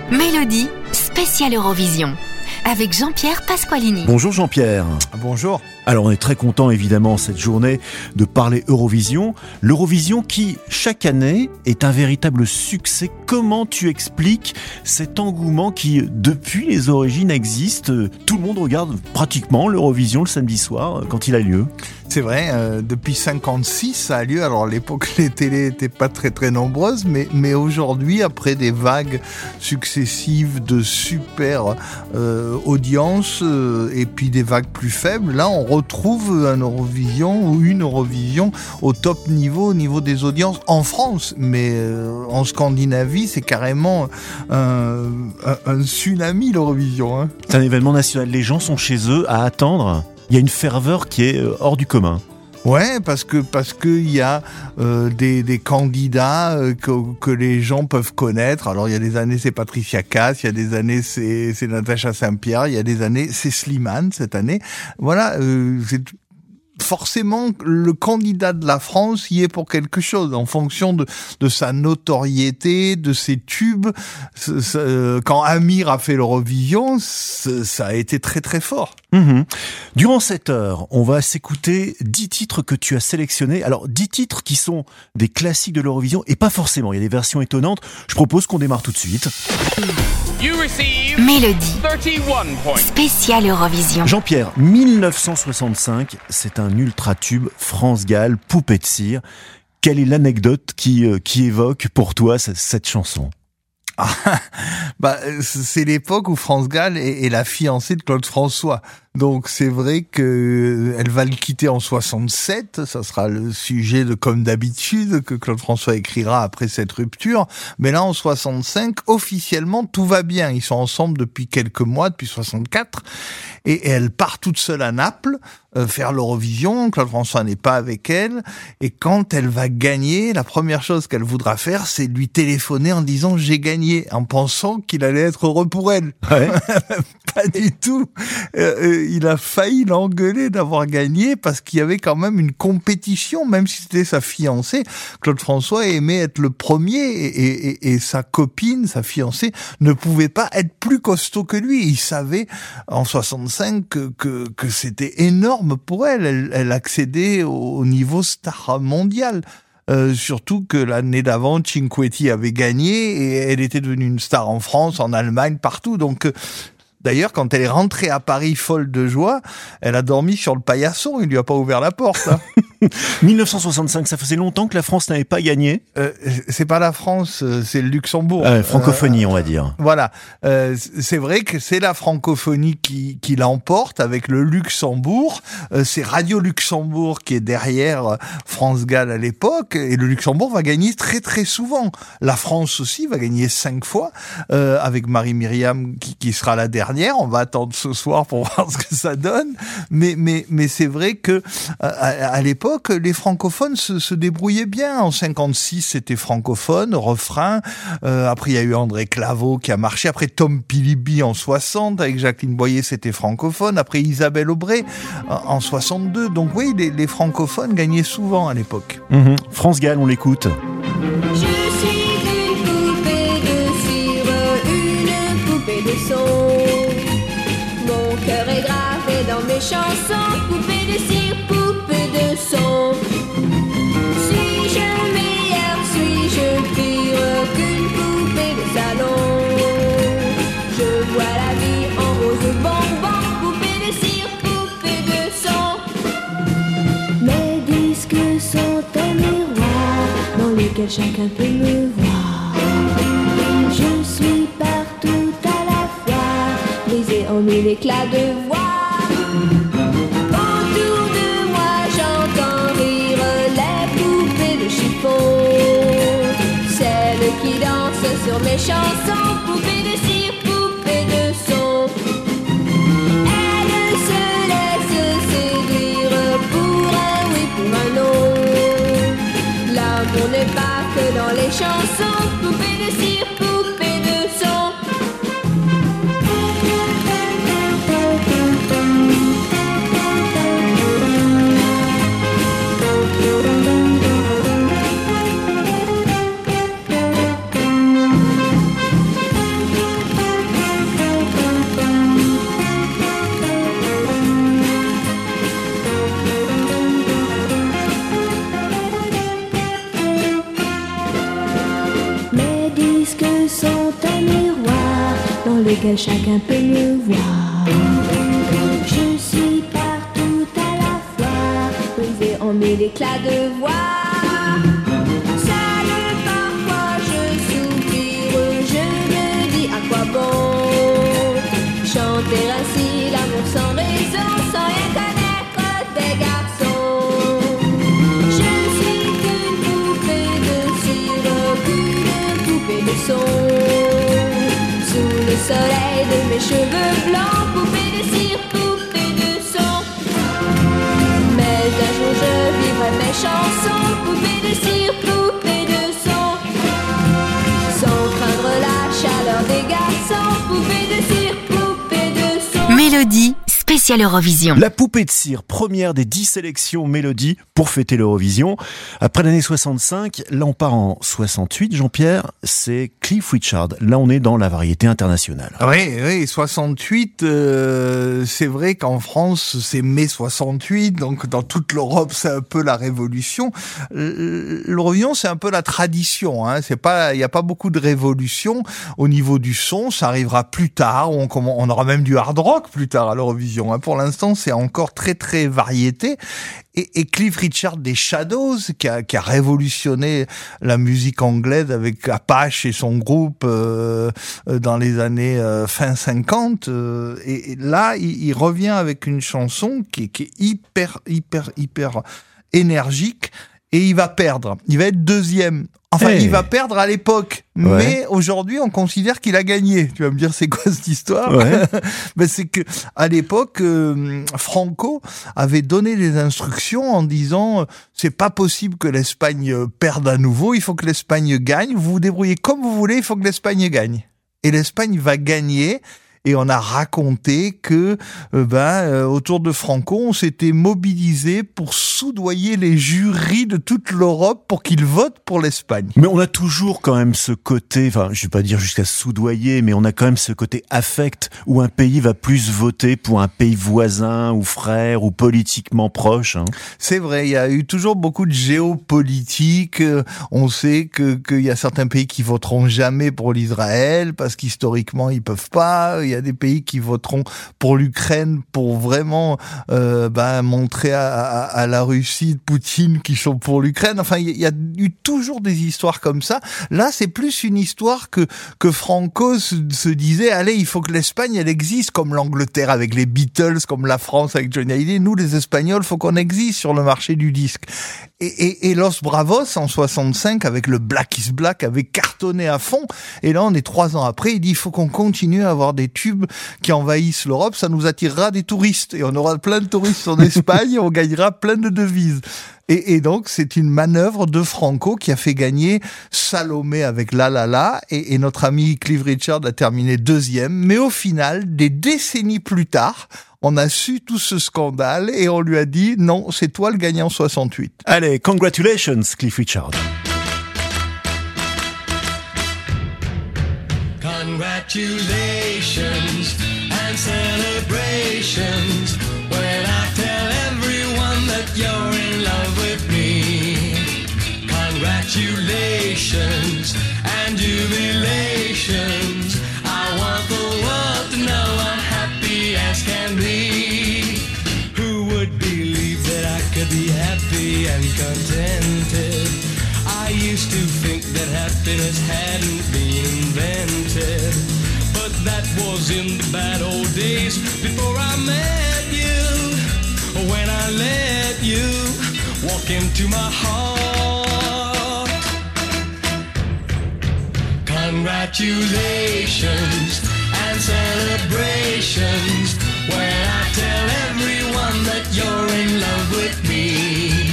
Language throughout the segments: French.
Mélodie spéciale Eurovision avec Jean-Pierre Pasqualini. Bonjour Jean-Pierre. Bonjour. Alors on est très content évidemment cette journée de parler Eurovision. L'Eurovision qui chaque année est un véritable succès. Comment tu expliques cet engouement qui depuis les origines existe? Tout le monde regarde pratiquement l'Eurovision le samedi soir quand il a lieu. C'est vrai, depuis 56 ça a lieu. Alors à l'époque les télés n'étaient pas très nombreuses, mais aujourd'hui après des vagues successives de super audiences et puis des vagues plus faibles, là on retrouve un Eurovision ou une Eurovision au top niveau, au niveau des audiences en France, mais en Scandinavie c'est carrément un tsunami l'Eurovision, hein. C'est un événement national, les gens sont chez eux à attendre. Il y a une ferveur qui est hors du commun. Ouais, parce que il y a des candidats que les gens peuvent connaître. Alors il y a des années c'est Patricia Cass, il y a des années c'est Natacha Saint-Pierre, il y a des années c'est Slimane cette année. Voilà, c'est forcément le candidat de la France y est pour quelque chose en fonction de sa notoriété, de ses tubes. Quand Amir a fait l'Eurovision, ça a été très fort. Durant cette heure, on va s'écouter 10 titres que tu as sélectionnés. Alors 10 titres qui sont des classiques de l'Eurovision et pas forcément, il y a des versions étonnantes. Je propose qu'on démarre tout de suite. Mélodie spéciale Eurovision. Jean-Pierre, 1965, c'est un ultra-tube France-Galles, Poupée de cire. Quelle est l'anecdote qui évoque pour toi cette chanson ? C'est l'époque où France Gall est la fiancée de Claude François. Donc c'est vrai que elle va le quitter en 67, ça sera le sujet de Comme d'habitude que Claude François écrira après cette rupture. Mais là en 65, officiellement tout va bien. Ils sont ensemble depuis quelques mois, depuis 64, et elle part toute seule à Naples faire l'Eurovision. Claude François n'est pas avec elle, et quand elle va gagner, la première chose qu'elle voudra faire, c'est lui téléphoner en disant j'ai gagné, en pensant qu'il allait être heureux pour elle. Ouais. Pas du tout. Il a failli l'engueuler d'avoir gagné parce qu'il y avait quand même une compétition, même si c'était sa fiancée. Claude François aimait être le premier et sa copine, sa fiancée, ne pouvait pas être plus costaud que lui. Il savait en 65 que c'était énorme pour elle. Elle accédait au niveau star mondial. Surtout que l'année d'avant, Cinquetti avait gagné et elle était devenue une star en France, en Allemagne, partout. Donc d'ailleurs, quand elle est rentrée à Paris folle de joie, elle a dormi sur le paillasson, il lui a pas ouvert la porte. Hein. 1965, ça faisait longtemps que la France n'avait pas gagné. C'est pas la France, c'est le Luxembourg. Francophonie, on va dire. Voilà, c'est vrai que c'est la francophonie qui l'emporte avec le Luxembourg. C'est Radio Luxembourg qui est derrière France Gall à l'époque, et le Luxembourg va gagner très souvent. La France aussi va gagner 5 fois, avec Marie-Myriam qui sera la dernière. On va attendre ce soir pour voir ce que ça donne. Mais c'est vrai que à l'époque, les francophones se débrouillaient bien. En 56, c'était francophone, refrain. Après, il y a eu André Claveau qui a marché. Après, Tom Pilibi en 60, avec Jacqueline Boyer, c'était francophone. Après, Isabelle Aubray en 62. Donc oui, les francophones gagnaient souvent à l'époque. France Gall, on l'écoute. Je suis une poupée de cire, une poupée de son. Mon cœur est gravé dans mes chansons. Poupée de cire, poupée de son. Suis-je meilleure, suis-je pire qu'une poupée de salon? Je vois la vie en rose bonbon. Poupée de cire, poupée de son. Mes disques sont un miroir dans lequel chacun peut me voir. Je suis partout à la fois, brisée en mille éclats de voix. Autour de moi j'entends rire les poupées de chiffon, celles qui dansent sur mes chansons. Poupées de cire, poupées de son. Elles se laissent séduire pour un oui, pour un non. L'amour n'est pas que dans les chansons. Poupées de cire, poupées de son. sont un miroir dans lequel chacun peut me voir. Je suis partout à la fois, brisée en mille éclats de voix. Seule parfois je soupire, je me dis à quoi bon chanter ainsi l'amour sans raison, sans rien connaître des garçons. Je ne suis qu'une poupée de cire, qu'une poupée de son. Sous le soleil de mes cheveux blancs, poupée de cire, poupée de son. Mais un jour je vivrai mes chansons, poupée de cire, poupée de son. Sans craindre la chaleur des garçons, poupée de cire, poupée de son. Mélodie spéciale Eurovision. La poupée de cire, première des 10 sélections Mélodie pour fêter l'Eurovision. Après l'année 65, là on part en 68, Jean-Pierre, c'est Cliff Richard. Là on est dans la variété internationale. Oui, 68, c'est vrai qu'en France, c'est mai 68, donc dans toute l'Europe, c'est un peu la révolution. L'Eurovision, c'est un peu la tradition, hein. Il n'y a pas beaucoup de révolution au niveau du son, ça arrivera plus tard, on aura même du hard rock plus tard à l'Eurovision. Pour l'instant, c'est encore très très variété. Et Cliff Richard des Shadows, qui a révolutionné la musique anglaise avec Apache et son groupe dans les années fin 50. Et là, il revient avec une chanson qui est hyper énergique. Et il va perdre. Il va être deuxième. Enfin, il va perdre à l'époque. Ouais. Mais aujourd'hui, on considère qu'il a gagné. Tu vas me dire, c'est quoi cette histoire? Ouais. Ben, c'est que, à l'époque, Franco avait donné des instructions en disant, c'est pas possible que l'Espagne perde à nouveau. Il faut que l'Espagne gagne. Vous vous débrouillez comme vous voulez. Il faut que l'Espagne gagne. Et l'Espagne va gagner. Et on a raconté que, autour de Franco, on s'était mobilisé pour soudoyer les jurys de toute l'Europe pour qu'ils votent pour l'Espagne. Mais on a toujours quand même ce côté, enfin, je vais pas dire jusqu'à soudoyer, mais on a quand même ce côté affect où un pays va plus voter pour un pays voisin ou frère ou politiquement proche. Hein. C'est vrai, il y a eu toujours beaucoup de géopolitique. On sait qu'il y a certains pays qui voteront jamais pour l'Israël parce qu'historiquement ils peuvent pas. Il y a des pays qui voteront pour l'Ukraine pour vraiment montrer à la Russie de Poutine qu'ils sont pour l'Ukraine. Enfin, il y a eu toujours des histoires comme ça. Là, c'est plus une histoire que Franco se disait, allez, il faut que l'Espagne, elle existe comme l'Angleterre avec les Beatles, comme la France avec Johnny Hallyday. Nous, les Espagnols, faut qu'on existe sur le marché du disque. Et Los Bravos, en 65, avec le Black is Black, avait cartonné à fond. Et là, on est 3 ans après, il dit, il faut qu'on continue à avoir des tubes qui envahissent l'Europe, ça nous attirera des touristes. Et on aura plein de touristes en Espagne, et on gagnera plein de devises. Et donc, c'est une manœuvre de Franco qui a fait gagner Salomé avec La La La, et notre ami Cliff Richard a terminé deuxième. Mais au final, des décennies plus tard, on a su tout ce scandale et on lui a dit non, c'est toi le gagnant 68. Allez, congratulations, Cliff Richard. Congratulations and celebrations when I tell everyone that you're in love with me. Congratulations and jubilations. I want the world to know I'm happy as can be. Who would believe that I could be happy and contented? I used to think that happiness hadn't been invented, but that was in the bad old days before I met you. When I let you walk into my heart. Congratulations and celebrations when I tell everyone that you're in love with me.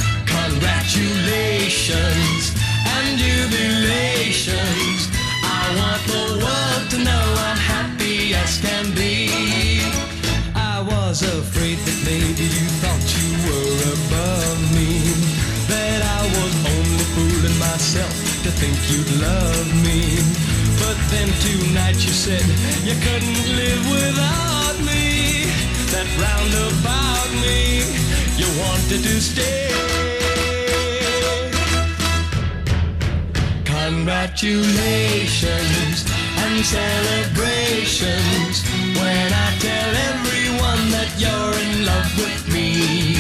Congratulations and jubilations. I want the world to know I'm happy as can be. I was afraid that maybe you thought you were above me, that I was only fooling myself to think you'd love me. But then tonight you said you couldn't live without me, that round about me you wanted to stay. Congratulations and celebrations when I tell everyone that you're in love with me.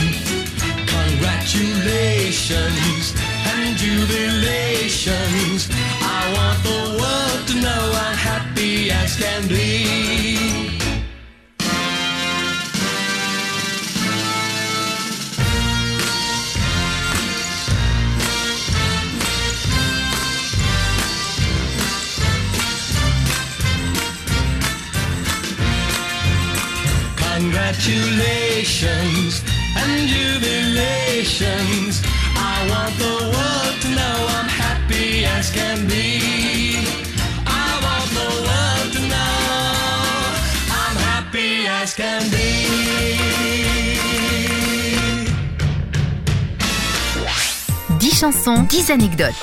Congratulations and jubilations. I want the world to know I'm happy as can be. Congratulations and jubilations. I want the world to know I'm happy as can be. I want the world to know I'm happy as can be. 10 chansons, 10 anecdotes.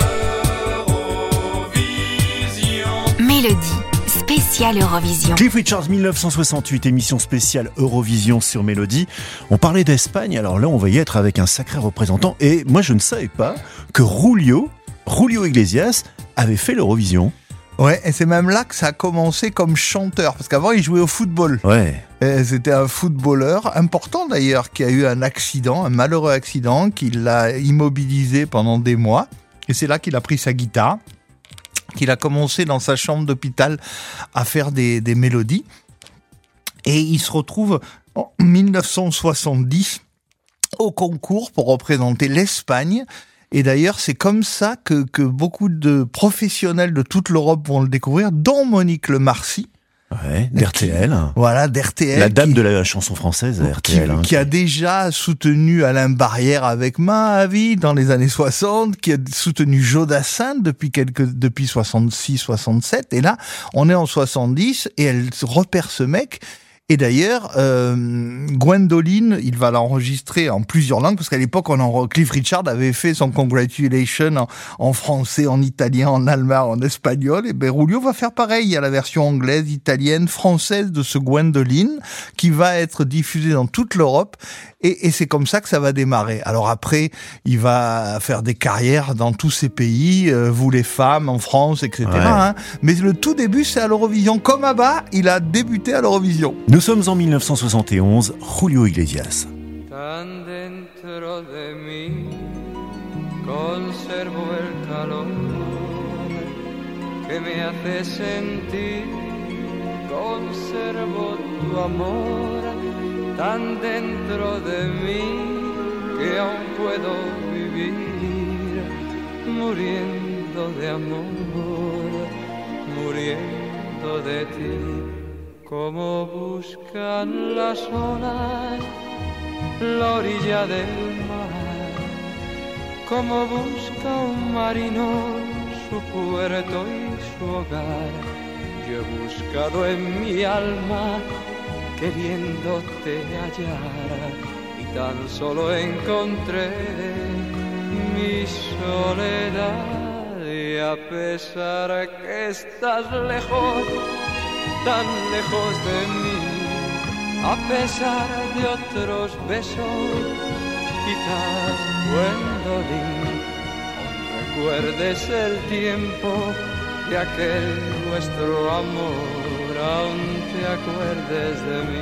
Mélodie. Spécial Eurovision. Cliff Richard, 1968, émission spéciale Eurovision sur Mélodie. On parlait d'Espagne, alors là on va y être avec un sacré représentant. Et moi je ne savais pas que Julio Iglesias avait fait l'Eurovision. Ouais, et c'est même là que ça a commencé comme chanteur, parce qu'avant il jouait au football. Ouais. Et c'était un footballeur important d'ailleurs qui a eu un accident, un malheureux accident qui l'a immobilisé pendant des mois. Et c'est là qu'il a pris sa guitare, qu'il a commencé dans sa chambre d'hôpital à faire des mélodies. Et il se retrouve en 1970 au concours pour représenter l'Espagne. Et d'ailleurs, c'est comme ça que beaucoup de professionnels de toute l'Europe vont le découvrir, dont Monique Lemarcy. Ouais, d'RTL. Voilà, d'RTL. La dame de la chanson française, RTL. Qui a déjà soutenu Alain Barrière avec Ma Vie dans les années 60, qui a soutenu Jodassin depuis 66, 67. Et là, on est en 70 et elle repère ce mec. Et d'ailleurs, Gwendoline, il va l'enregistrer en plusieurs langues, parce qu'à l'époque, Cliff Richard avait fait son Congratulations en français, en italien, en allemand, en espagnol. Et ben, Julio va faire pareil. Il y a la version anglaise, italienne, française de ce Gwendoline, qui va être diffusée dans toute l'Europe. Et c'est comme ça que ça va démarrer. Alors après, il va faire des carrières dans tous ces pays, vous les femmes, en France, etc. Ouais. Hein. Mais le tout début, c'est à l'Eurovision. Comme Abba, il a débuté à l'Eurovision. Nous sommes en 1971, Julio Iglesias. Tan dentro de mí conservo el calor que me hace sentir, conservo tu amor tan dentro de mí que aún puedo vivir muriendo de amor, muriendo de ti. Como buscan las olas la orilla del mar, como busca un marino su puerto y su hogar. Yo he buscado en mi alma queriéndote hallar y tan solo encontré mi soledad. Y a pesar que estás lejos, tan lejos de mí, a pesar de otros besos, quizás Gwendoline, aún recuerdes el tiempo de aquel nuestro amor, aún te acuerdes de mí.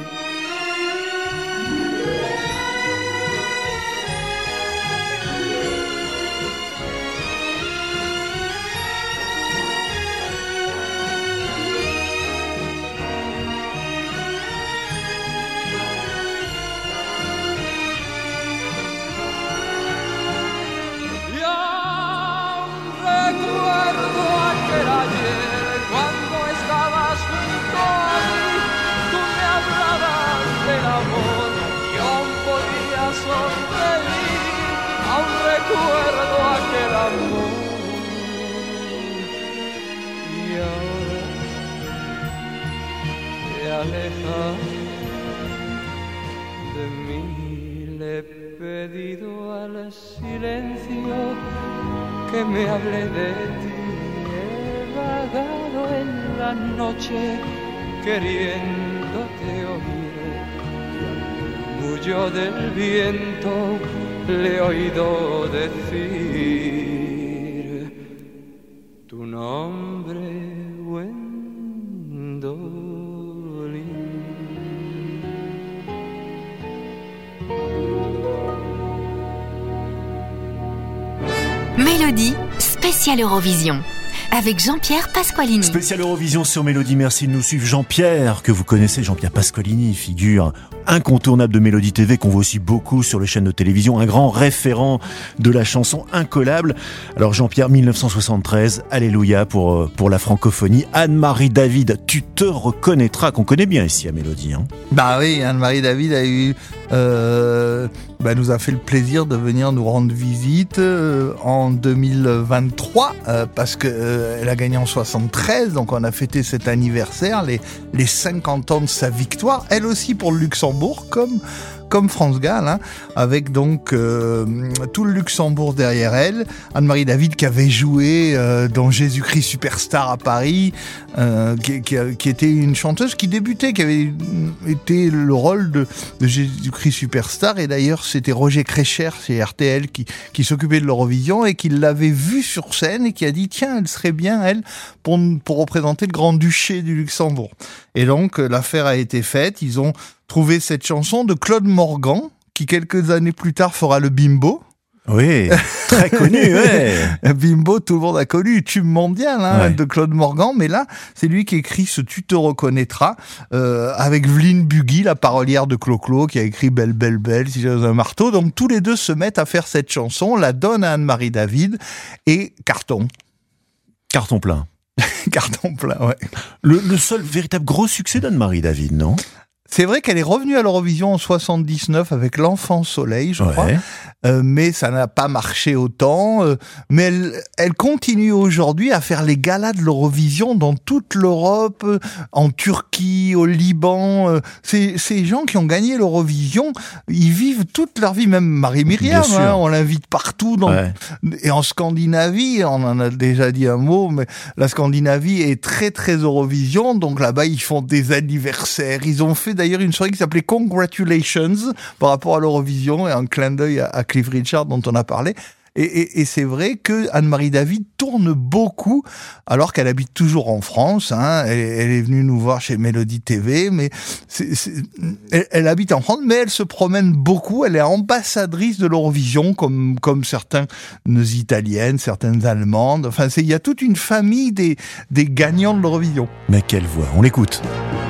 Recuerdo aquel amor y ahora te alejas de mí. Le he pedido al silencio que me hable de ti. He vagado en la noche queriéndote oír y al murmullo del viento le he oído decir tu nombre, Gwendolyn. Mélodie spéciale Eurovision avec Jean-Pierre Pasqualini. Spécial Eurovision sur Mélodie, merci de nous suivre. Jean-Pierre, que vous connaissez, Jean-Pierre Pasqualini, figure incontournable de Mélodie TV, qu'on voit aussi beaucoup sur les chaînes de télévision, un grand référent de la chanson incollable. Alors Jean-Pierre, 1973, Alléluia pour la francophonie. Anne-Marie David, tu te reconnaîtras, qu'on connaît bien ici à Mélodie. Hein. Bah oui, Anne-Marie David nous a fait le plaisir de venir nous rendre visite en 2023 parce que elle a gagné en 73, donc on a fêté cet anniversaire, les 50 ans de sa victoire, elle aussi pour le Luxembourg, comme France Gall, hein, avec donc tout le Luxembourg derrière elle. Anne-Marie David qui avait joué dans Jésus-Christ Superstar à Paris, qui était une chanteuse qui débutait, qui avait été le rôle de Jésus-Christ Superstar, et d'ailleurs c'était Roger Krecher chez RTL qui s'occupait de l'Eurovision et qui l'avait vue sur scène et qui a dit tiens, elle serait bien elle pour représenter le Grand-Duché du Luxembourg. Et donc l'affaire a été faite, ils ont trouvé cette chanson de Claude Morgan, qui quelques années plus tard fera le Bimbo. Oui, très connu, ouais. Bimbo, tout le monde a connu, tube mondial Ouais. de Claude Morgan, mais là, c'est lui qui écrit ce Tu te reconnaîtras, avec Vline Bugui, la parolière de Clo-Clo, qui a écrit Belle, belle, belle, si j'avais un marteau. Donc tous les deux se mettent à faire cette chanson, la donnent à Anne-Marie David, et carton. Carton plein. Carton plein, ouais. Le seul véritable gros succès d'Anne-Marie David, non? C'est vrai qu'elle est revenue à l'Eurovision en 79 avec L'Enfant Soleil, je crois, mais ça n'a pas marché autant. Mais elle continue aujourd'hui à faire les galas de l'Eurovision dans toute l'Europe, en Turquie, au Liban. Ces gens qui ont gagné l'Eurovision, ils vivent toute leur vie, même Marie-Myriam, hein, on l'invite partout. Et en Scandinavie, on en a déjà dit un mot, mais la Scandinavie est très très Eurovision, donc là-bas ils font des anniversaires, ils ont fait d'ailleurs une soirée qui s'appelait Congratulations par rapport à l'Eurovision et un clin d'œil à Cliff Richard dont on a parlé. Et c'est vrai que Anne-Marie David tourne beaucoup alors qu'elle habite toujours en France. Hein. Elle est venue nous voir chez Mélodie TV, mais elle habite en France, mais elle se promène beaucoup. Elle est ambassadrice de l'Eurovision, comme certaines Italiennes, certaines Allemandes. Enfin, il y a toute une famille des gagnants de l'Eurovision. Mais quelle voix, on l'écoute.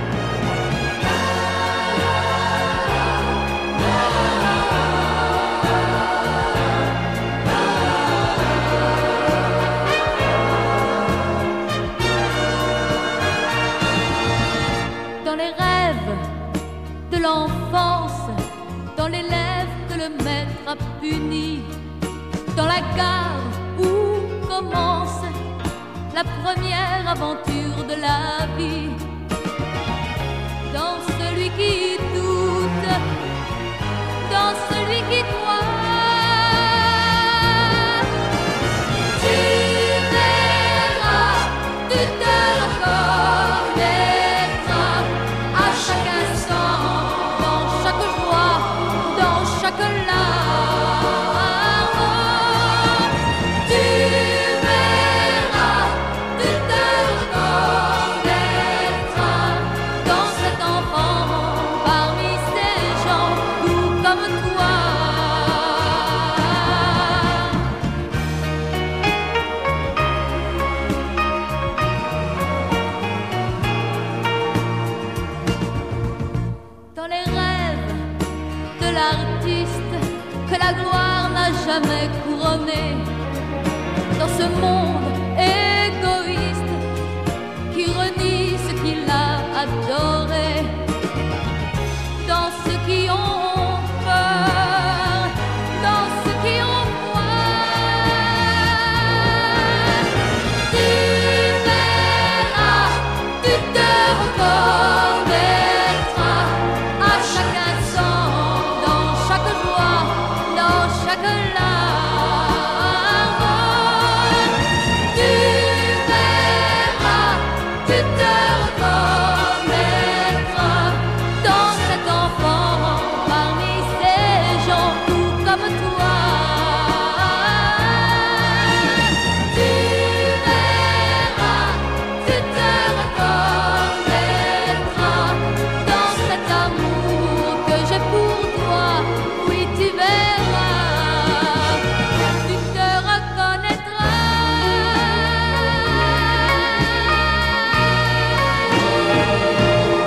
Dans les lèvres que le maître a puni, dans la gare où commence la première aventure de la vie, dans celui qui doute, dans celui qui croit. Tu verras, tu te reconnaîtras à chaque instant, dans chaque joie, dans chaque larme. Tu verras, tu te reconnaîtras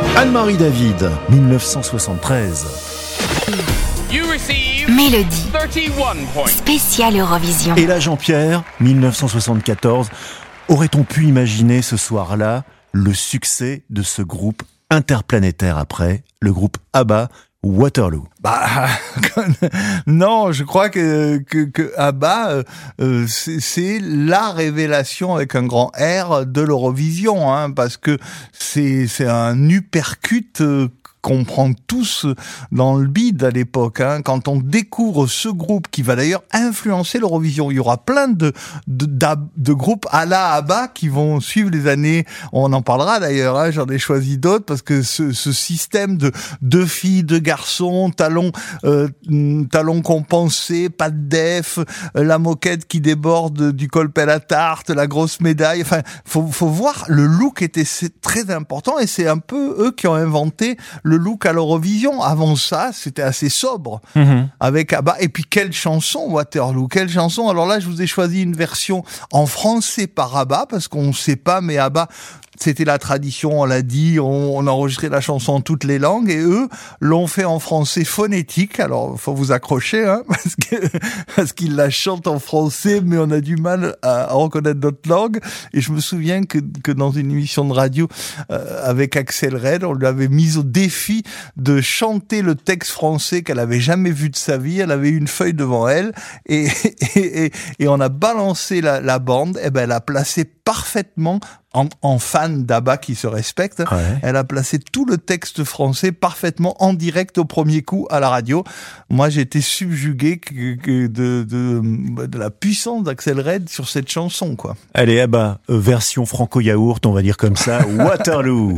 Anne-Marie David, 1973. Mélodie. Spéciale Eurovision. Et là, Jean-Pierre, 1974. Aurait-on pu imaginer ce soir-là le succès de ce groupe interplanétaire après, le groupe ABBA, Waterloo? Non, je crois que ABBA, c'est la révélation avec un grand R de l'Eurovision, hein, parce que c'est un uppercut qu'on prend tous dans le bide à l'époque, hein, quand on découvre ce groupe qui va d'ailleurs influencer l'Eurovision. Il y aura plein de groupes à la ABBA qui vont suivre les années, on en parlera d'ailleurs, hein, j'en ai choisi d'autres parce que ce système de deux filles, deux garçons, talons compensés, pas de def, la moquette qui déborde du colpet à la tarte, la grosse médaille, enfin, faut voir, le look c'est très important et c'est un peu eux qui ont inventé le look à l'Eurovision. Avant ça, c'était assez sobre avec ABBA. Et puis, quelle chanson, Waterloo, quelle chanson. Alors là, je vous ai choisi une version en français par ABBA, parce qu'on ne sait pas, mais ABBA, c'était la tradition, on l'a dit, on enregistrait la chanson en toutes les langues, et eux l'ont fait en français phonétique. Alors, faut vous accrocher, hein, parce qu'ils la chantent en français, mais on a du mal à reconnaître notre langue. Et je me souviens que dans une émission de radio avec Axel Red, on lui avait mis au défi de chanter le texte français qu'elle avait jamais vu de sa vie. Elle avait une feuille devant elle, et on a balancé la bande. Et ben, elle a placé parfaitement, en fan d'ABBA qui se respecte, ouais. Elle a placé tout le texte français parfaitement en direct au premier coup à la radio. Moi, j'ai été subjugué de la puissance d'Axel Red sur cette chanson, quoi. Allez, ABBA, version franco-yaourt, on va dire comme ça, Waterloo.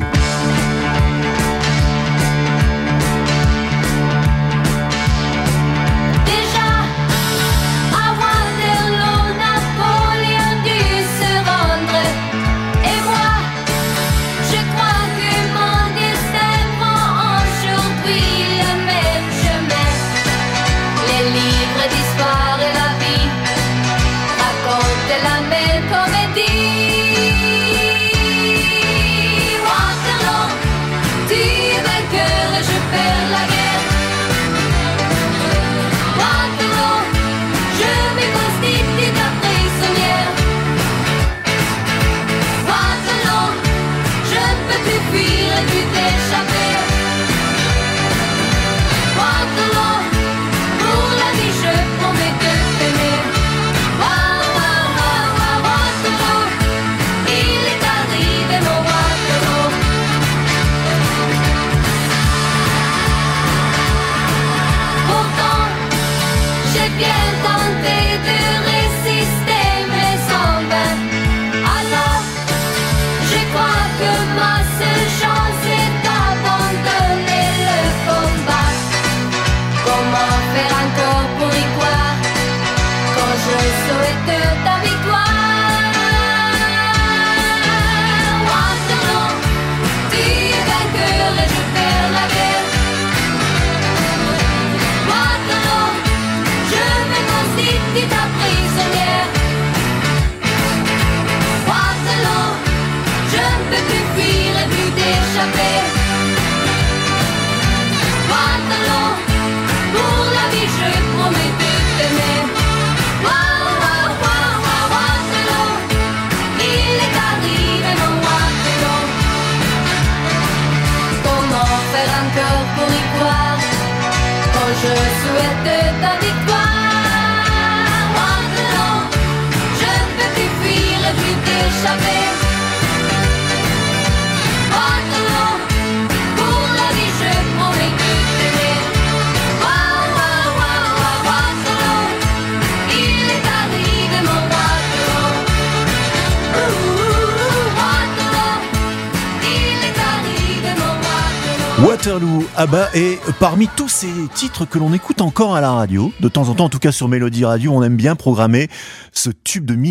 Waterloo, ABBA, et parmi tous ces titres que l'on écoute encore à la radio, de temps en temps, en tout cas sur Mélodie Radio, on aime bien programmer ce tube de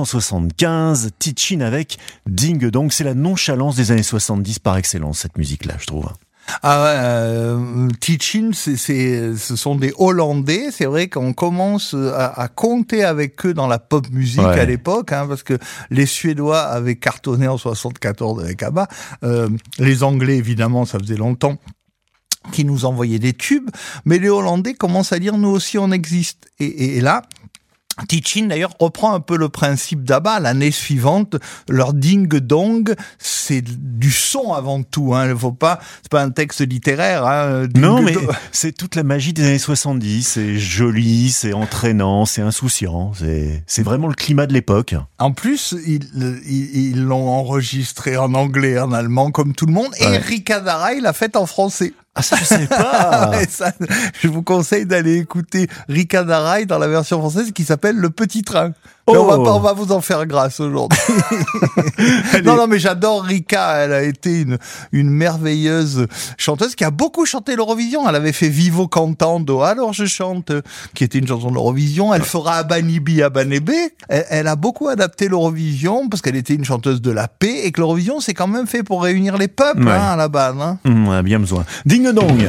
1975, Teaching avec Ding Dong. C'est la nonchalance des années 70 par excellence, cette musique-là, je trouve. Teaching, ce sont des Hollandais. C'est vrai qu'on commence à compter avec eux dans la pop musique à l'époque, parce que les Suédois avaient cartonné en 74 avec ABBA. Les Anglais, évidemment, ça faisait longtemps qui nous envoyaient des tubes, mais les Hollandais commencent à dire nous aussi on existe. Et là, Teaching d'ailleurs reprend un peu le principe d'ABBA. L'année suivante, leur ding dong, c'est du son avant tout. C'est pas un texte littéraire. Non, mais c'est toute la magie des années 70. C'est joli, c'est entraînant, c'est insouciant. C'est vraiment le climat de l'époque. En plus, ils l'ont enregistré en anglais, en allemand, comme tout le monde. Et Rika Darai l'a fait en français. Ah, ça, je sais pas. Je vous conseille d'aller écouter Rika Darai dans la version française qui s'appelle Le Petit Train. Mais on va vous en faire grâce aujourd'hui. Non, mais j'adore Rika. Elle a été une merveilleuse chanteuse qui a beaucoup chanté l'Eurovision. Elle avait fait Vivo cantando, alors je chante, qui était une chanson de l'Eurovision. Elle fera Abanibi Abanebe. Elle a beaucoup adapté l'Eurovision parce qu'elle était une chanteuse de la paix et que l'Eurovision, c'est quand même fait pour réunir les peuples, à la base. On a bien besoin. Ding dong.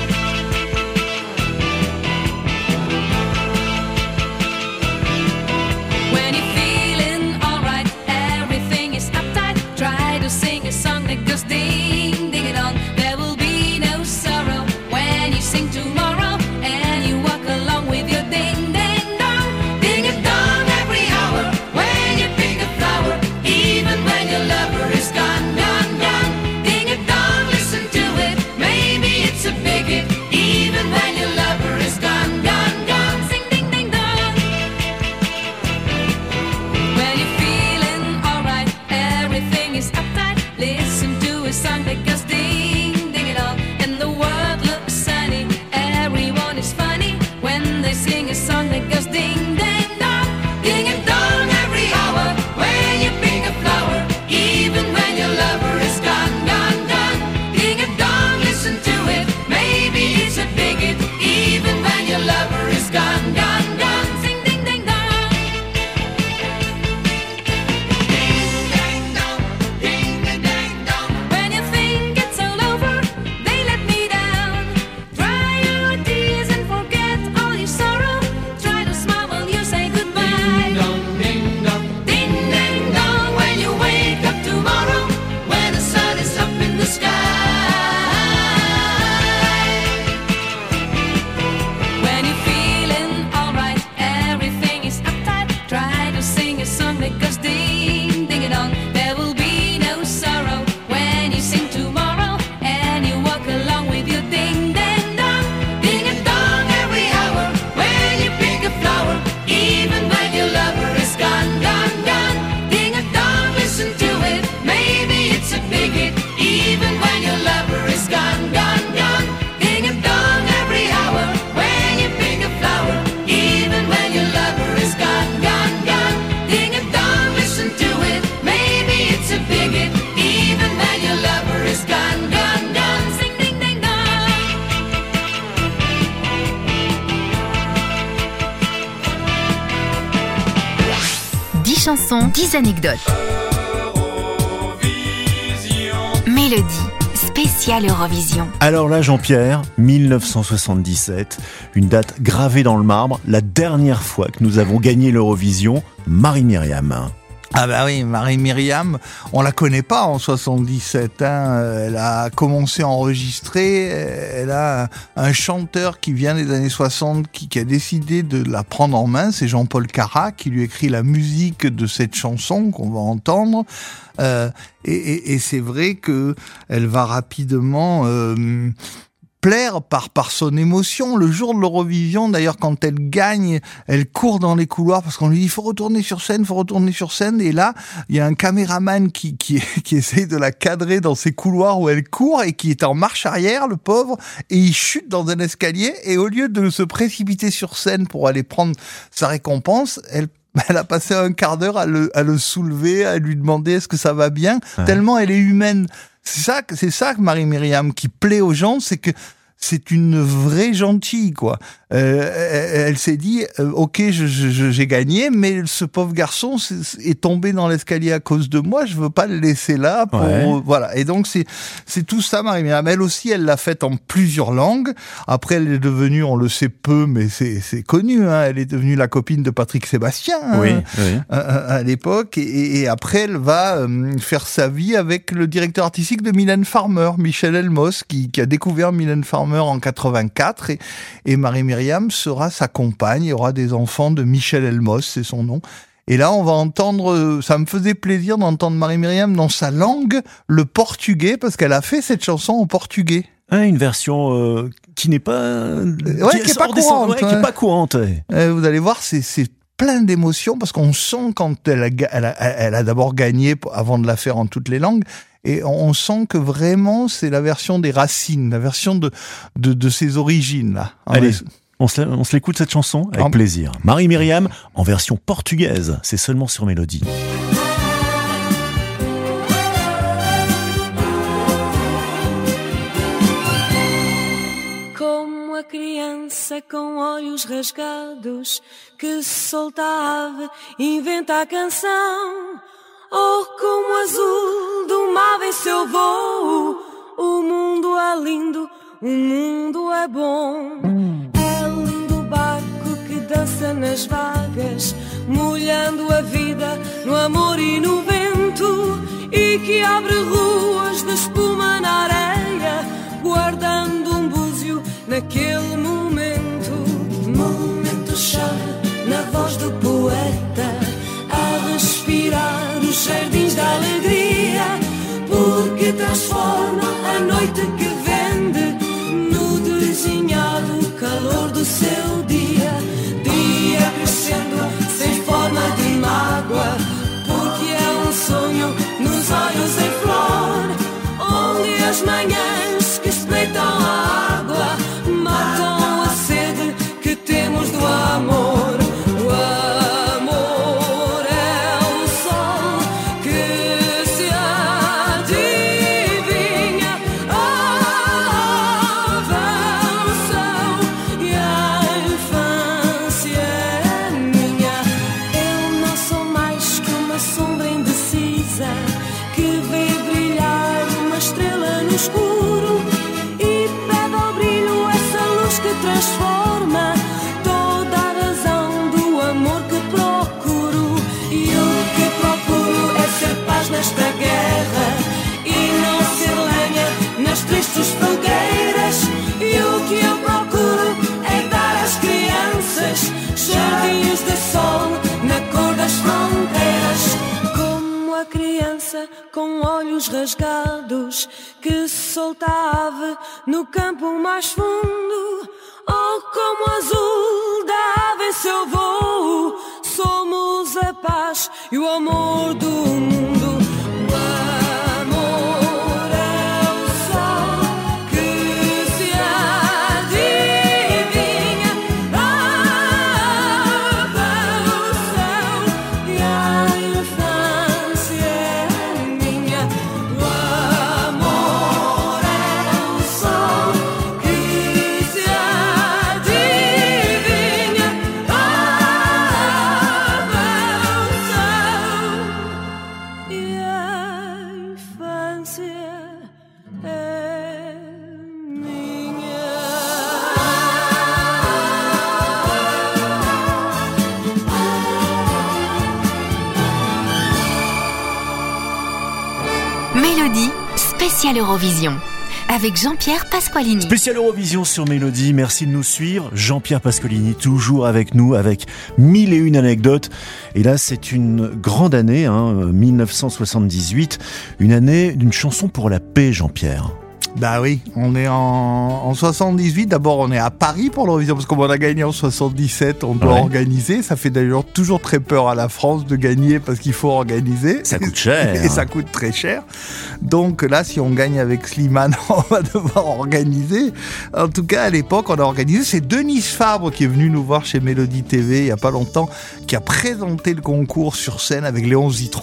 chansons, 10 anecdotes. Mélodie, spéciale Eurovision. Alors là, Jean-Pierre, 1977, une date gravée dans le marbre, la dernière fois que nous avons gagné l'Eurovision, Marie-Myriam. Ah bah oui, Marie-Myriam, on la connaît pas en 77, elle a commencé à enregistrer, elle a un chanteur qui vient des années 60 qui a décidé de la prendre en main, c'est Jean-Paul Carat qui lui écrit la musique de cette chanson qu'on va entendre, et c'est vrai que elle va rapidement plaire par son émotion. Le jour de l'Eurovision, d'ailleurs, quand elle gagne, elle court dans les couloirs parce qu'on lui dit il faut retourner sur scène. Et là, il y a un caméraman qui essaye de la cadrer dans ces couloirs où elle court et qui est en marche arrière, le pauvre, et il chute dans un escalier. Et au lieu de se précipiter sur scène pour aller prendre sa récompense, elle a passé un quart d'heure à le soulever, à lui demander est-ce que ça va bien, tellement elle est humaine. C'est ça que Marie-Myriam qui plaît aux gens, c'est que c'est une vraie gentille, quoi. Elle s'est dit, ok, j'ai gagné, mais ce pauvre garçon est tombé dans l'escalier à cause de moi. Je veux pas le laisser là. Voilà. Et donc c'est tout ça, Marie-Myriam. Elle aussi, elle l'a faite en plusieurs langues. Après, elle est devenue, on le sait peu, mais c'est connu. Hein, elle est devenue la copine de Patrick Sébastien à l'époque. Et après, elle va faire sa vie avec le directeur artistique de Mylène Farmer, Michel Elmos, qui a découvert Mylène Farmer en 84 et Marie-Myriam sera sa compagne, il y aura des enfants de Michel Elmos, c'est son nom. Et là, on va entendre, ça me faisait plaisir d'entendre Marie-Myriam dans sa langue, le portugais, parce qu'elle a fait cette chanson en portugais. Une version qui n'est pas... qui est pas courante. Qui est pas courante. Vous allez voir, c'est plein d'émotions, parce qu'on sent quand elle a d'abord gagné avant de la faire en toutes les langues, et on sent que vraiment c'est la version des racines, la version de ses origines là. Allez, on se l'écoute cette chanson avec plaisir. Marie-Myriam en version portugaise, c'est seulement sur Mélodie. Como a criança com olhos rasgados que soltava inventa a canção. Oh, como azul do mar vem seu voo. O mundo é lindo, o mundo é bom. É lindo o barco que dança nas vagas, molhando a vida no amor e no vento, e que abre ruas de espuma na areia, guardando um búzio naquele momento. Momento-chave na voz do poeta, a respirar os jardins da alegria, porque transforma a noite que vende no desenhado calor do seu dia. Dia crescendo sem forma de mágoa, porque é um sonho nos olhos em flor, onde as manhãs que espreitam a água matam a sede que temos do amor. Transforma toda a razão do amor que procuro. E o que procuro é ser paz nesta guerra e não ser lenha nas tristes fogueiras. E o que eu procuro é dar às crianças jardins de sol na cor das fronteiras. Como a criança com olhos rasgados que soltava no campo mais fundo. Oh, como azul da ave em seu voo, somos a paz e o amor do mundo. O amor é o sol que se adivinha, abre o céu e a infância é minha. O amor é o sol que se Mélodie, spéciale Eurovision, avec Jean-Pierre Pasqualini. Spéciale Eurovision sur Mélodie, merci de nous suivre. Jean-Pierre Pasqualini, toujours avec nous, avec 1001 anecdotes. Et là, c'est une grande année, 1978, une année d'une chanson pour la paix, Jean-Pierre. Bah oui, on est en 78. D'abord, on est à Paris pour l'Eurovision, parce qu'on a gagné en 77, on doit organiser. Ça fait d'ailleurs toujours très peur à la France de gagner, parce qu'il faut organiser. Ça coûte cher. Et ça coûte très cher. Donc là, si on gagne avec Slimane, on va devoir organiser. En tout cas, à l'époque, on a organisé. C'est Denise Fabre qui est venue nous voir chez Mélodie TV il y a pas longtemps, qui a présenté le concours sur scène avec Léon Zitrone.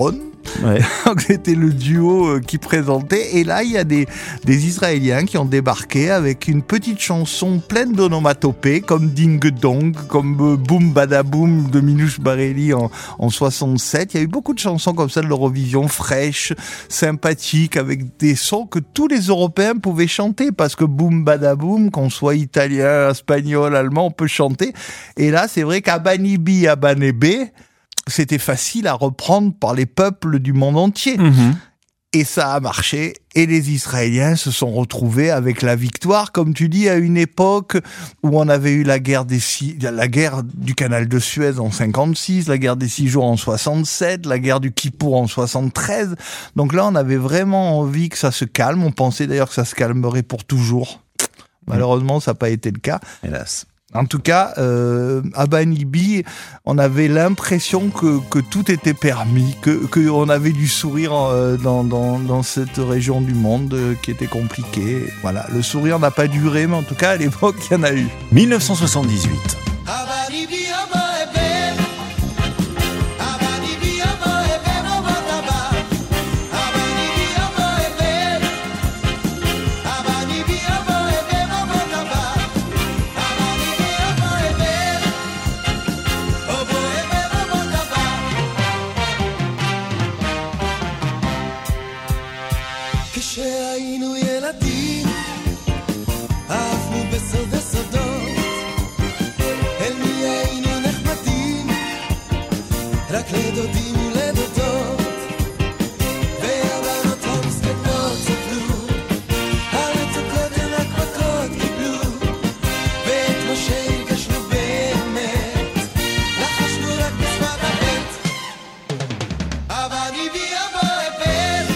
Ouais. Donc c'était le duo qui présentait. Et là, il y a des Israéliens qui ont débarqué avec une petite chanson pleine d'onomatopées, comme Ding Dong, comme Boom Badaboom de Minouche Barelli en 67. Il y a eu beaucoup de chansons comme ça de l'Eurovision, fraîches, sympathiques, avec des sons que tous les Européens pouvaient chanter, parce que Boom Badaboom, qu'on soit italien, espagnol, allemand, on peut chanter. Et là, c'est vrai qu'Abanibi, Abanebe, c'était facile à reprendre par les peuples du monde entier. Et ça a marché. Et les Israéliens se sont retrouvés avec la victoire, comme tu dis, à une époque où on avait eu la guerre du canal de Suez en 56, la guerre des 6 jours en 67, la guerre du Kippour en 73. Donc là, on avait vraiment envie que ça se calme. On pensait d'ailleurs que ça se calmerait pour toujours. Malheureusement, ça n'a pas été le cas. Hélas. En tout cas, à Banibi, on avait l'impression que tout était permis, que on avait du sourire dans cette région du monde qui était compliquée. Voilà, le sourire n'a pas duré, mais en tout cas, à l'époque, il y en a eu. 1978. כשהיינו ילדים, אהבנו בסוד הסודות, אל מי היינו נחמדים, רק לדודים ולדודות, והבנות המסכנות סבלו, המצוקות הן רק מכות קיבלו, ואת משה הרגשנו באמת, לחשנו רק בשפת הבט, אבל הביאה בו הבן,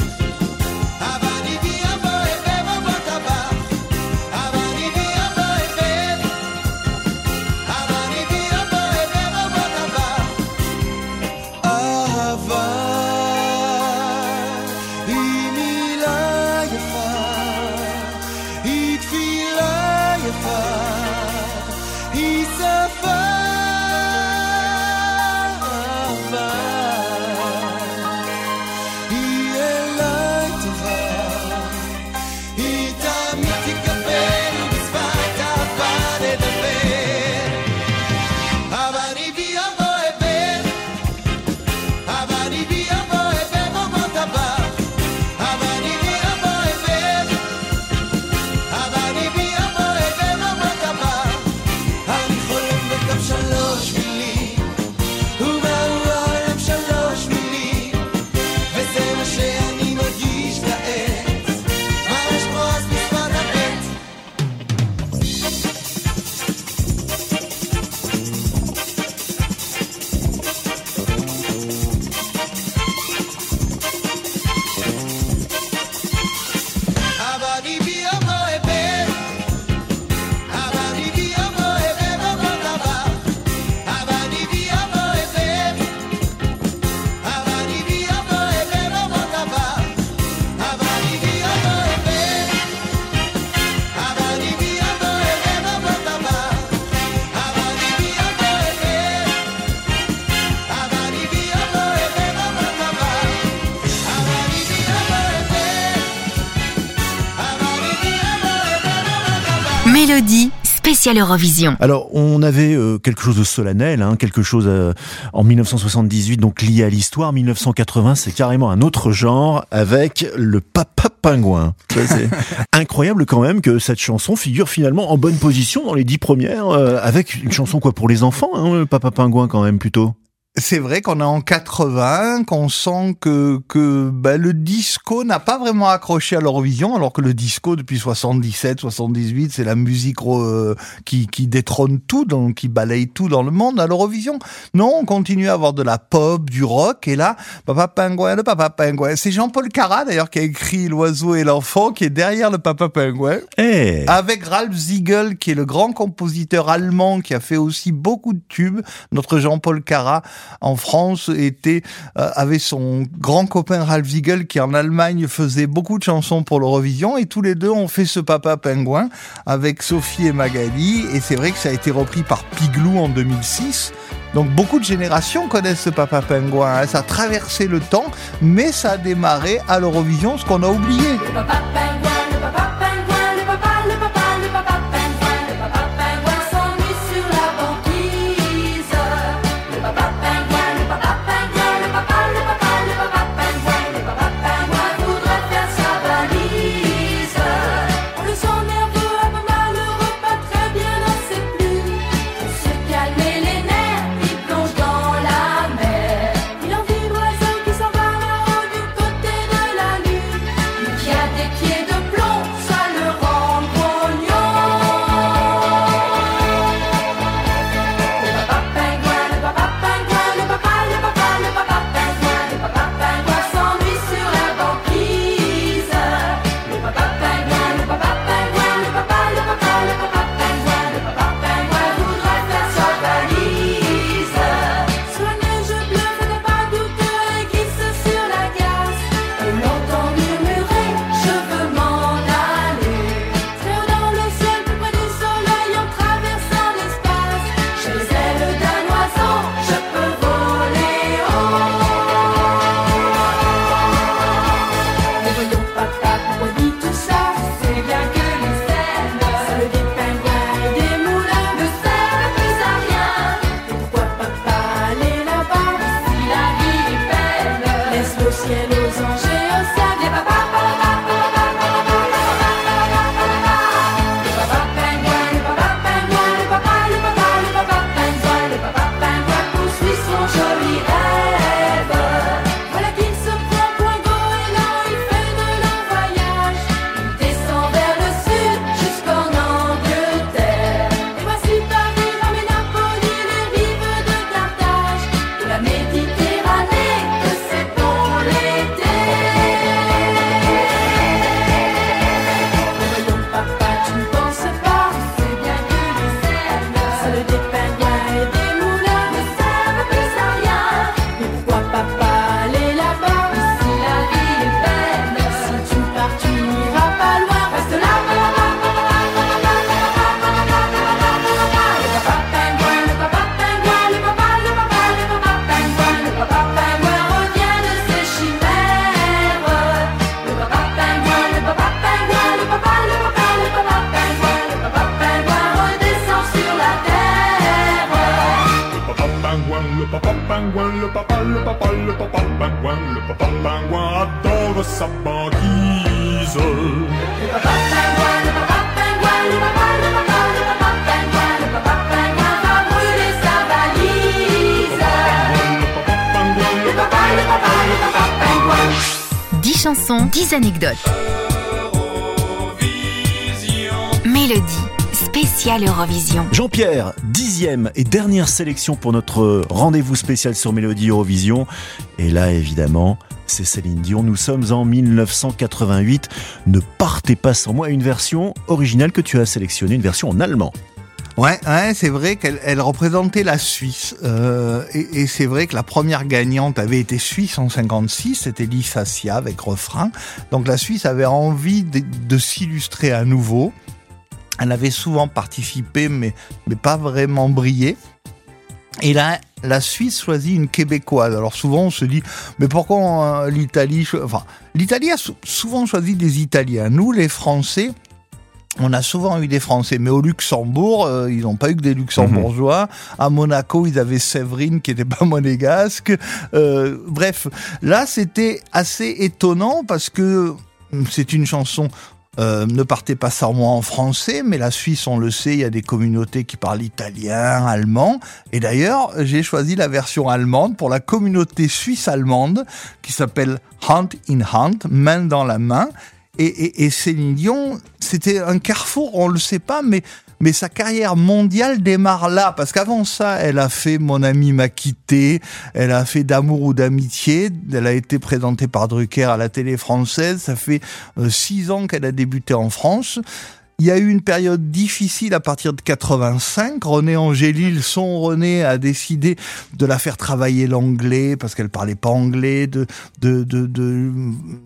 Mélodie spéciale Eurovision. Alors, on avait quelque chose de solennel, quelque chose en 1978, donc lié à l'histoire. 1980, c'est carrément un autre genre avec le Papa Pingouin. C'est incroyable quand même que cette chanson figure finalement en bonne position dans les 10 premières, avec une chanson quoi pour les enfants, le Papa Pingouin quand même plutôt. C'est vrai qu'on est en 80, qu'on sent que le disco n'a pas vraiment accroché à l'Eurovision, alors que le disco depuis 77, 78, c'est la musique qui détrône tout, donc qui balaye tout dans le monde à l'Eurovision. Non, on continue à avoir de la pop, du rock, et là, Papa Pingouin, le Papa Pingouin. C'est Jean-Paul Cara d'ailleurs qui a écrit L'oiseau et l'enfant, qui est derrière le Papa Pingouin, avec Ralph Siegel, qui est le grand compositeur allemand qui a fait aussi beaucoup de tubes. Notre Jean-Paul Cara en France avait son grand copain Ralph Siegel qui en Allemagne faisait beaucoup de chansons pour l'Eurovision, et tous les deux ont fait ce Papa Pingouin avec Sophie et Magali, et c'est vrai que ça a été repris par Piglou en 2006. Donc beaucoup de générations connaissent ce Papa Pingouin, hein. Ça a traversé le temps, mais ça a démarré à l'Eurovision, ce qu'on a oublié. Le papa pingouin, le papa pingouin, le papa pingouin, le papa pingouin s'ennuie sur la banquise. Le papa pingouin, le papa pingouin, le papa pingouin, le papa pingouin voudrait faire sa valise. On le sent nerveux, un peu malheureux, pas très bien dans ses plumes. Pour se calmer les nerfs, il plonge dans la mer. Il envie l'oiseau qui s'en va là-haut du côté de la lune. Lui qui a des pieds de plomb, ça le rend grognon. Le papa pingouin, le papa pingouin, le papa pingouin, le papa pingouin s'ennuie sur la banquise. Le papa pingouin, le papa pingouin, le papa pingouin, le papa pingouin voudrait faire sa valise. Sur la neige bleue, faites pas douter et glisse sur la glace. On l'entend murmurer, je veux m'en aller. Très haut dans le ciel, plus près du soleil, en traversant l'espace. J'ai les ailes d'un oiseau, je peux voler haut. Mais voyons papa, pourquoi dit tout ça? C'est bien que les ailes, ça le dit pingouin et des moulins ne servent plus à rien. Et pourquoi papa aller là-bas si la vie est belle? Laisse le ciel aux anges et aux sables. Et papa pingouin, le papa pingouin, le papa pingouin, le papa pingouin poursuit son joli rêve. Voilà qu'il se prend pour un goéland, il fait de longs voyages. Il descend vers le sud jusqu'en Angleterre. Et voici Paris, Rome et Napoli, les rives de Carthage, de la Méditerranée, que c'est bon l'été. Voyons papa, tu ne penses pas, c'est bien que les ailes, seuls des pingouins et des moulins ne servent plus à rien. Mais pourquoi papa aller là-bas, si la vie est belle? Si tu pars, tu n'iras pas loin, reste là. Le papa pingouin, le papa pingouin, le papa pingouin, le papa pingouin revient de ses chimères. Le papa pingouin, le papa pingouin, le papa pingouin, le papa pingouin redescend sur la terre. Le papa pingouin, le papa pingouin, le papa pingouin, le papa pingouin adore sa banquise. Le papa pingouin, le papa pingouin, le papa pingouin, le papa pingouin va brûler sa valise. Le papa pingouin. 10 chansons, 10 anecdotes. Mélodie, spéciale Eurovision. Jean-Pierre, 10e et dernière sélection pour notre rendez-vous spécial sur Mélodie Eurovision. Et là, évidemment, c'est Céline Dion. Nous sommes en 1988. Ne partez pas sans moi. Une version originale que tu as sélectionnée, une version en allemand. Ouais, c'est vrai qu'elle représentait la Suisse. Et c'est vrai que la première gagnante avait été suisse en 56, c'était Lisa Sia avec Refrain. Donc la Suisse avait envie de s'illustrer à nouveau. Elle avait souvent participé, mais pas vraiment brillé. Et là, la Suisse choisit une Québécoise. Alors souvent, on se dit, mais pourquoi l'Italie... l'Italie a souvent choisi des Italiens. Nous, les Français... On a souvent eu des Français, mais au Luxembourg, ils n'ont pas eu que des Luxembourgeois. À Monaco, ils avaient Séverine qui n'était pas monégasque. Bref, là, c'était assez étonnant parce que c'est une chanson... ne partez pas sans moi en français, mais la Suisse, on le sait, il y a des communautés qui parlent italien, allemand. Et d'ailleurs, j'ai choisi la version allemande pour la communauté suisse-allemande qui s'appelle Hand in Hand, main dans la main. Et Céline Dion, c'était un carrefour, on le sait pas, mais sa carrière mondiale démarre là, parce qu'avant ça, elle a fait Mon ami m'a quitté, elle a fait D'amour ou d'amitié, elle a été présentée par Drucker à la télé française, ça fait 6 ans qu'elle a débuté en France. Il y a eu une période difficile à partir de 85. René Angélil, son René, a décidé de la faire travailler l'anglais parce qu'elle parlait pas anglais, de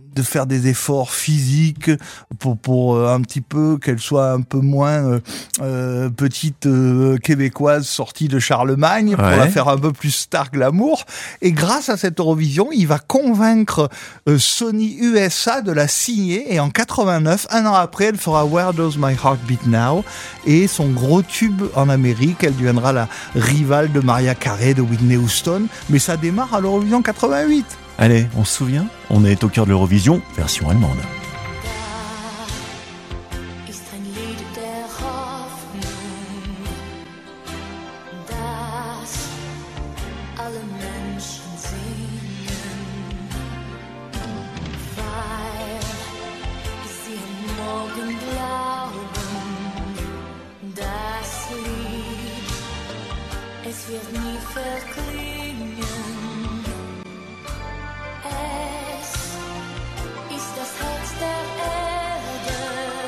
de faire des efforts physiques pour un petit peu qu'elle soit un peu moins petite québécoise sortie de Charlemagne, pour la faire un peu plus star glamour. Et grâce à cette Eurovision, il va convaincre Sony USA de la signer, et en 89, un an après, elle fera Where Does My Heart Beat Now, et son gros tube en Amérique, elle deviendra la rivale de Mariah Carey, de Whitney Houston, mais ça démarre à l'Eurovision 88. Allez, on se souvient ? On est au cœur de l'Eurovision, version allemande. Ist ein Lied der Hoffnung, das alle Menschen singen, weil sie am Morgen glauben, das Lied, es wird nie verklingen. Es ist das Herz der Erde,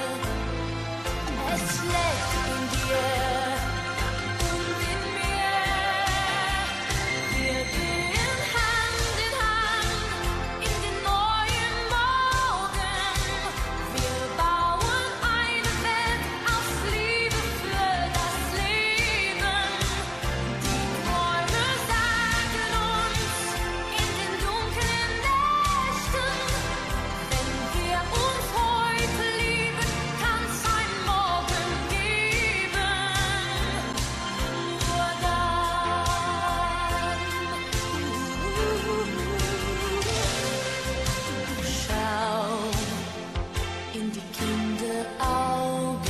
es schlägt in dir und in mir. Wir gehen Hand in Hand in den neuen Morgen. Wir bauen eine Welt aus Liebe für das Leben. Die Träume sagen uns in den dunklen Nächten, wenn wir uns heute lieben, kann's ein Morgen geben. Nur dann. Schau in die Kinderaugen,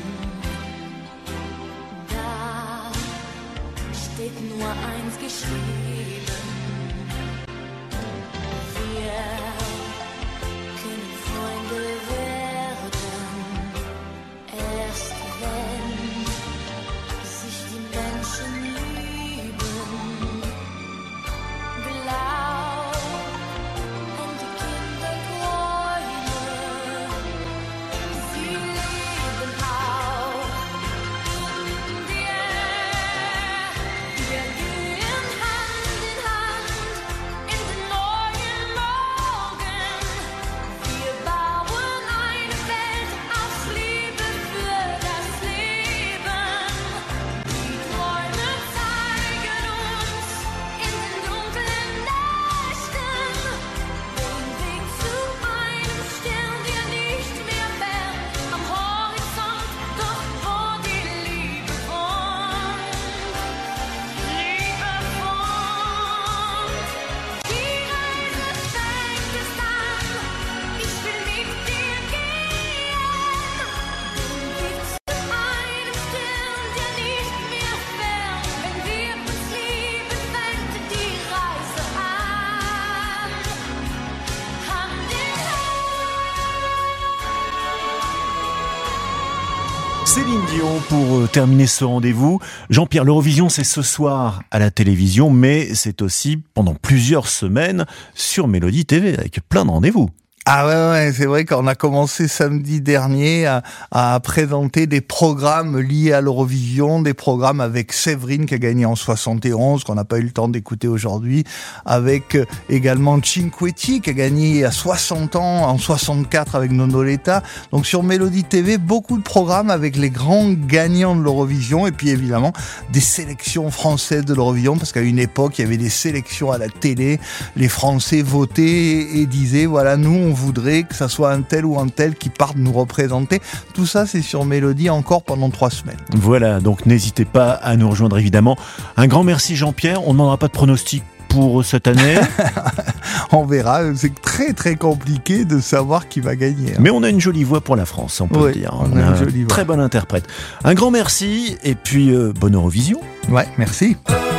da steht nur eins geschrieben. Wir können Freunde werden, erst wenn sich die Menschen lieben. Glaub an die Kinderträume, sie leben auch in dir. Wir gehen Hand in Hand in den neuen Morgen. Wir bauen eine Welt aus Liebe für das Leben. Die Träume zeigen uns in den dunklen Nächten den Weg zu einem Stern, der nicht mehr fern am Horizont, doch wo die Liebe wohnt. Liebe wohnt. Die Reise fängt erst an. Ich will mit dir gehen. Den Weg zu einem Stern, der nicht mehr fern. Wenn wir uns lieben, fängt die Reise an. Hand in Céline Dion pour terminer ce rendez-vous. Jean-Pierre, l'Eurovision, c'est ce soir à la télévision, mais c'est aussi pendant plusieurs semaines sur Mélodie TV, avec plein de rendez-vous. Ah ouais, c'est vrai qu'on a commencé samedi dernier à présenter des programmes liés à l'Eurovision, des programmes avec Séverine qui a gagné en 71, qu'on n'a pas eu le temps d'écouter aujourd'hui, avec également Cinquetti qui a gagné à 60 ans, en 64 avec Nonoletta. Donc sur Mélodie TV, beaucoup de programmes avec les grands gagnants de l'Eurovision, et puis évidemment des sélections françaises de l'Eurovision, parce qu'à une époque, il y avait des sélections à la télé, les Français votaient et disaient, voilà, nous on voudrait que ça soit un tel ou un tel qui parte nous représenter. Tout ça, c'est sur Mélodie encore pendant 3 semaines. Voilà, donc n'hésitez pas à nous rejoindre évidemment. Un grand merci Jean-Pierre, on ne demandera pas de pronostic pour cette année. On verra, c'est très très compliqué de savoir qui va gagner. Mais on a une jolie voix pour la France, on peut le dire. On a une jolie voix. Très bon interprète. Un grand merci et puis bonne Eurovision. Ouais, merci.